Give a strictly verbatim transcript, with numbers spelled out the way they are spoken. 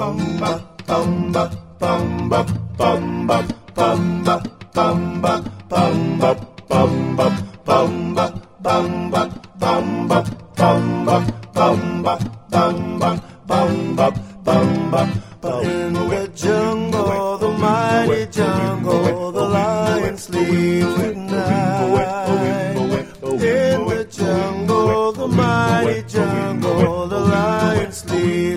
jungle, the mighty jungle, the lion sleeps tonight. In the jungle, the mighty jungle, the lion sleeps.